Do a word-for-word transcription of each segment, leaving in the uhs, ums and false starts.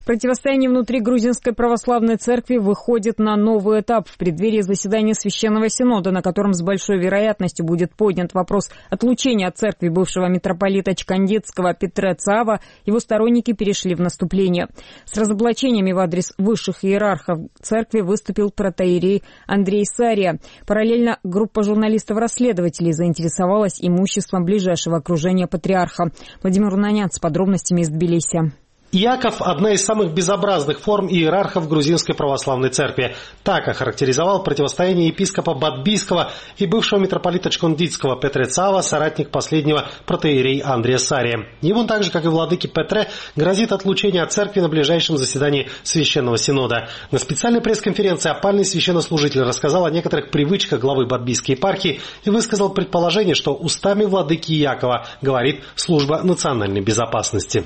Противостояние внутри Грузинской православной церкви выходит на новый этап в преддверии заседания Священного Синода, на котором с большой вероятностью будет поднят вопрос отлучения от церкви бывшего митрополита Чкандицкого Петре Цаава. Его сторонники перешли в наступление. С разоблачениями в адрес высших иерархов церкви выступил протоиерей Андрей Сария. Параллельно группа журналистов-расследователей заинтересовалась имуществом ближайшего окружения патриарха. Владимир Унанян с подробностями из Тбилиси. Иаков – одна из самых безобразных форм иерархов Грузинской православной церкви. Так охарактеризовал противостояние епископа Бадбийского и бывшего митрополита Чкандицкого Петре Цаава, соратник последнего протоиерей Андрея Сария. Ему, так же как и владыке Петре, грозит отлучение от церкви на ближайшем заседании Священного Синода. На специальной пресс-конференции опальный священнослужитель рассказал о некоторых привычках главы Бадбийской епархии и высказал предположение, что устами владыки Иакова говорит служба национальной безопасности.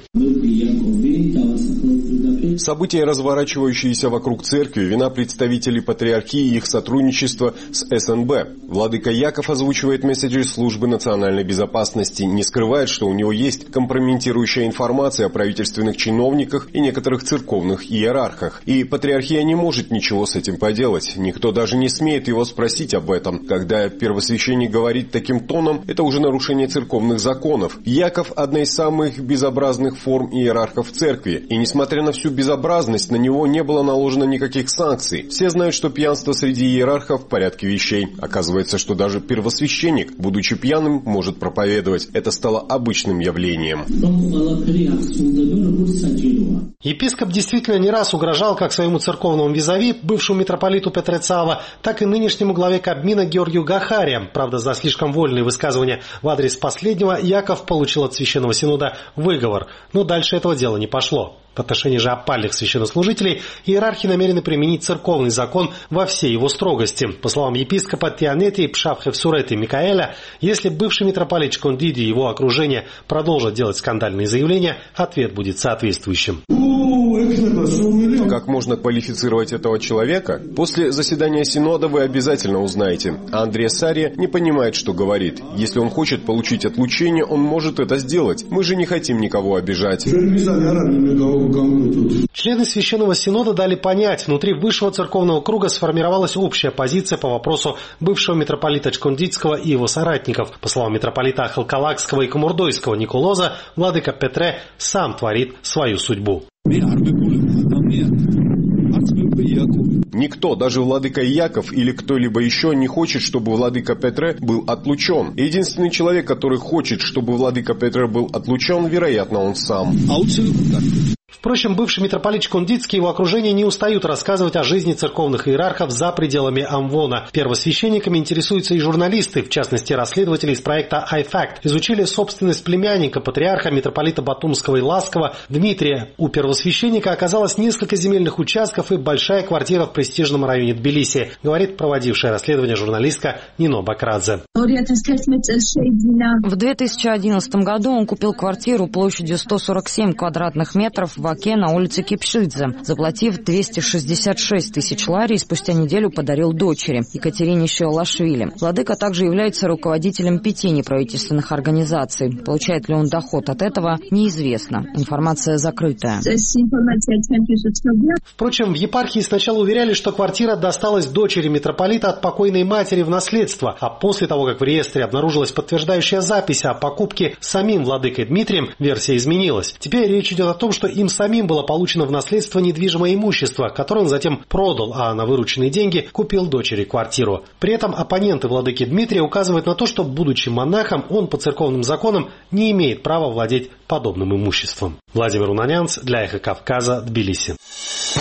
События, разворачивающиеся вокруг церкви, вина представителей патриархии и их сотрудничество с эс эн бэ. Владыка Иаков озвучивает месседжи службы национальной безопасности, не скрывает, что у него есть компрометирующая информация о правительственных чиновниках и некоторых церковных иерархах. И патриархия не может ничего с этим поделать. Никто даже не смеет его спросить об этом. Когда первосвященник говорит таким тоном, это уже нарушение церковных законов. Иаков – одна из самых безобразных форм иерархов церкви. И несмотря на всю безобразность, на него не было наложено никаких санкций. Все знают, что пьянство среди иерархов в порядке вещей. Оказывается, что даже первосвященник, будучи пьяным, может проповедовать. Это стало обычным явлением. Епископ действительно не раз угрожал как своему церковному визави, бывшему митрополиту Петре Цаава, так и нынешнему главе Кабмина Георгию Гахария. Правда, за слишком вольные высказывания в адрес последнего Иаков получил от Священного Синода выговор. Но дальше этого дела не пошло. В отношении же опальных священнослужителей иерархи намерены применить церковный закон во всей его строгости. По словам епископа Тианети Пшабхевсуреты Микаэля, если бывший митрополит Чкандиди и его окружение продолжат делать скандальные заявления, ответ будет соответствующим. Как можно квалифицировать этого человека? После заседания Синода вы обязательно узнаете. А Андрей Сария не понимает, что говорит. Если он хочет получить отлучение, он может это сделать. Мы же не хотим никого обижать. Члены Священного Синода дали понять, внутри высшего церковного круга сформировалась общая позиция по вопросу бывшего митрополита Чкандицкого и его соратников. По словам митрополита Халкалакского и Комурдойского Николоза, владыка Петре сам творит свою судьбу. Никто, даже владыка Иаков или кто-либо еще, не хочет, чтобы владыка Петре был отлучен. Единственный человек, который хочет, чтобы владыка Петре был отлучен, вероятно, он сам. Впрочем, бывший митрополит Чкандицкий и его окружение не устают рассказывать о жизни церковных иерархов за пределами Амвона. Первосвященниками интересуются и журналисты, в частности, расследователи из проекта iFact. Изучили собственность племянника, патриарха, митрополита Батумского и Ласского Дмитрия. У первосвященника оказалось несколько земельных участков и большая квартира в престижном районе Тбилиси, говорит проводившая расследование журналистка Нино Бакрадзе. В две тысячи одиннадцатом году он купил квартиру площадью сто сорок семь квадратных метров в Оке на улице Кипшидзе. Заплатив двести шестьдесят шесть тысяч лари, спустя неделю подарил дочери Екатерине Шиолашвили. Владыка также является руководителем пяти неправительственных организаций. Получает ли он доход от этого, неизвестно. Информация закрытая. Впрочем, в епархии сначала уверяли, что квартира досталась дочери митрополита от покойной матери в наследство, а после того, как в реестре обнаружилась подтверждающая запись о покупке самим владыкой Дмитрием, версия изменилась. Теперь речь идет о том, что им самим было получено в наследство недвижимое имущество, которое он затем продал, а на вырученные деньги купил дочери квартиру. При этом оппоненты владыки Дмитрия указывают на то, что, будучи монахом, он по церковным законам не имеет права владеть подобным имуществом. Владимир Унанянц для Эхо Кавказа, Тбилиси.